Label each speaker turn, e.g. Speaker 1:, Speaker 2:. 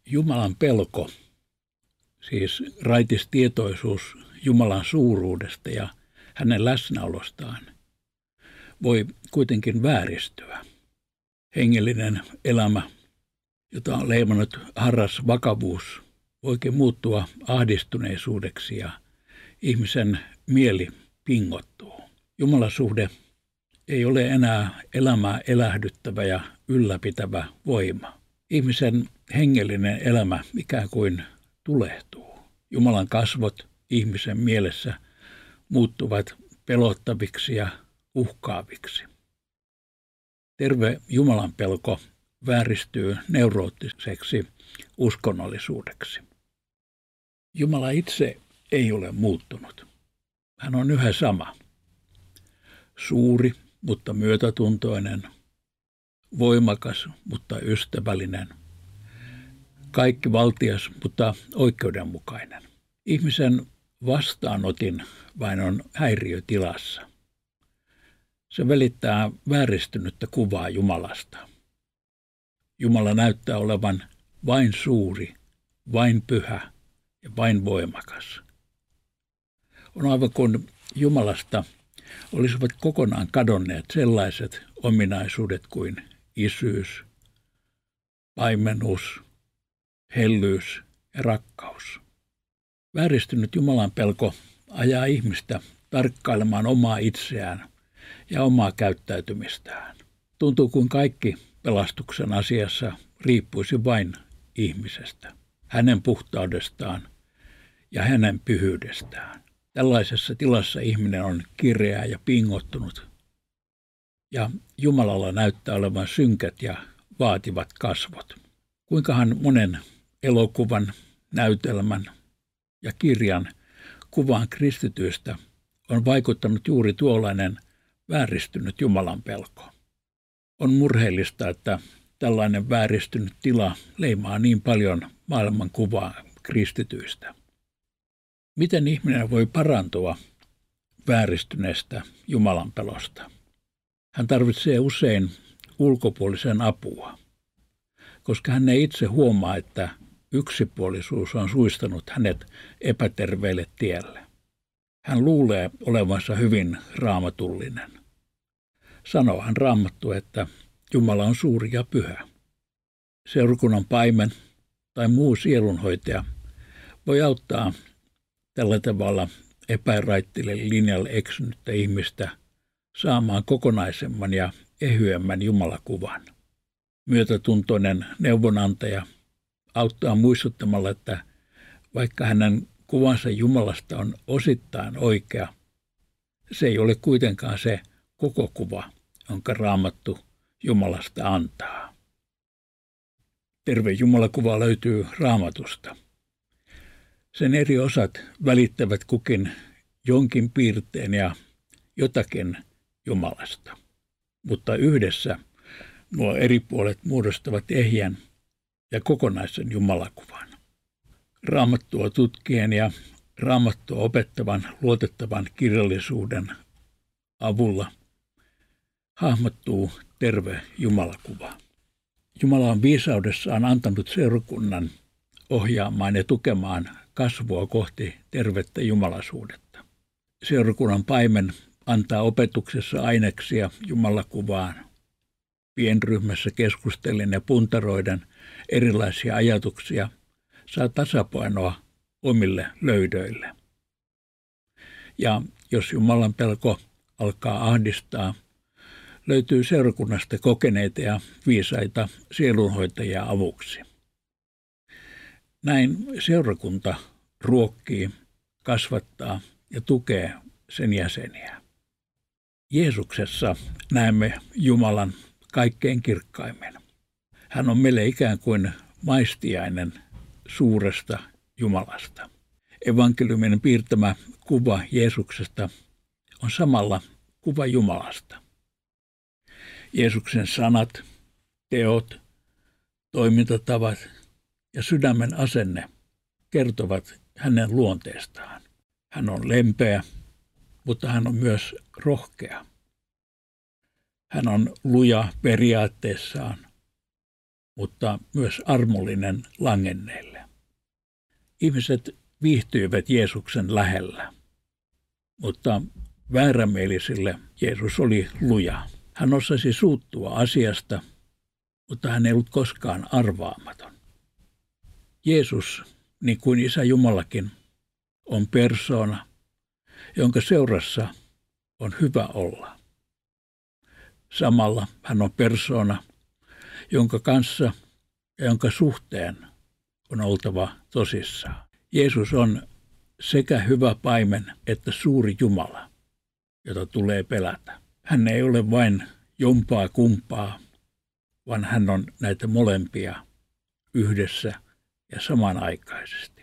Speaker 1: Jumalan pelko, siis raitis tietoisuus Jumalan suuruudesta ja hänen läsnäolostaan, voi kuitenkin vääristyä. Hengellinen elämä, jota on leimannut harras vakavuus, voikin muuttua ahdistuneisuudeksi ja ihmisen mieli pingottuu. Jumalasuhde ei ole enää elämää elähdyttävä ja ylläpitävä voima. Ihmisen hengellinen elämä ikään kuin tulehtuu. Jumalan kasvot ihmisen mielessä muuttuvat pelottaviksi ja uhkaaviksi. Terve Jumalan pelko vääristyy neuroottiseksi uskonnollisuudeksi. Jumala itse ei ole muuttunut. Hän on yhä sama. Suuri, mutta myötätuntoinen, voimakas, mutta ystävällinen, kaikkivaltias, mutta oikeudenmukainen. Ihmisen vastaanotin vain on häiriötilassa. Se välittää vääristynyttä kuvaa Jumalasta. Jumala näyttää olevan vain suuri, vain pyhä ja vain voimakas. On aivan kuin Jumalasta olisivat kokonaan kadonneet sellaiset ominaisuudet kuin isyys, paimenuus, hellyys ja rakkaus. Vääristynyt Jumalan pelko ajaa ihmistä tarkkailemaan omaa itseään ja omaa käyttäytymistään. Tuntuu kuin kaikki pelastuksen asiassa riippuisi vain ihmisestä, hänen puhtaudestaan ja hänen pyhyydestään. Tällaisessa tilassa ihminen on kireä ja pingottunut, ja Jumalalla näyttää olevan synkät ja vaativat kasvot. Kuinkahan monen elokuvan, näytelmän ja kirjan kuvaan kristityistä on vaikuttanut juuri tuollainen vääristynyt Jumalan pelko. On murheellista, että tällainen vääristynyt tila leimaa niin paljon maailman kuvaa kristityistä. Miten ihminen voi parantua vääristyneestä Jumalan pelosta? Hän tarvitsee usein ulkopuolisen apua, koska hän ei itse huomaa, että yksipuolisuus on suistanut hänet epäterveelle tielle. Hän luulee olevansa hyvin raamatullinen. Sanoohan Raamattu, että Jumala on suuri ja pyhä. Seurakunnan paimen tai muu sielunhoitaja voi auttaa tällä tavalla epäraittille linjalle eksynyttä ihmistä saamaan kokonaisemman ja ehyemmän Jumalakuvan. Myötätuntoinen neuvonantaja auttaa muistuttamalla, että vaikka hänen kuvansa Jumalasta on osittain oikea, se ei ole kuitenkaan se koko kuva, jonka Raamattu Jumalasta antaa. Terve Jumalakuva löytyy Raamatusta. Sen eri osat välittävät kukin jonkin piirteen ja jotakin Jumalasta, mutta yhdessä nuo eri puolet muodostavat ehjän ja kokonaisen Jumalakuvan. Raamattua tutkien ja Raamattua opettavan luotettavan kirjallisuuden avulla hahmottuu terve Jumalakuva. Jumala on viisaudessaan antanut seurakunnan ohjaamaan ja tukemaan kasvua kohti tervettä jumalasuudetta. Seurakunnan paimen antaa opetuksessa aineksia Jumalakuvaan. Pienryhmässä keskustellen ja puntaroiden erilaisia ajatuksia saa tasapainoa omille löydöille. Ja jos Jumalan pelko alkaa ahdistaa, löytyy seurakunnasta kokeneita ja viisaita sielunhoitajia avuksi. Näin seurakunta ruokkii, kasvattaa ja tukee sen jäseniä. Jeesuksessa näemme Jumalan kaikkein kirkkaimmin. Hän on meille ikään kuin maistiainen suuresta Jumalasta. Evankeliumin piirtämä kuva Jeesuksesta on samalla kuva Jumalasta. Jeesuksen sanat, teot, toimintatavat ja sydämen asenne kertovat hänen luonteestaan. Hän on lempeä, mutta hän on myös rohkea. Hän on luja periaatteessaan, mutta myös armollinen langenneille. Ihmiset viihtyivät Jeesuksen lähellä, mutta väärämielisille Jeesus oli luja. Hän osasi suuttua asiasta, mutta hän ei ollut koskaan arvaamaton. Jeesus, niin kuin Isä Jumalakin, on persoona, jonka seurassa on hyvä olla. Samalla hän on persoona, jonka kanssa ja jonka suhteen on oltava tosissaan. Jeesus on sekä hyvä paimen että suuri Jumala, jota tulee pelätä. Hän ei ole vain jompaa kumpaa, vaan hän on näitä molempia yhdessä ja samanaikaisesti.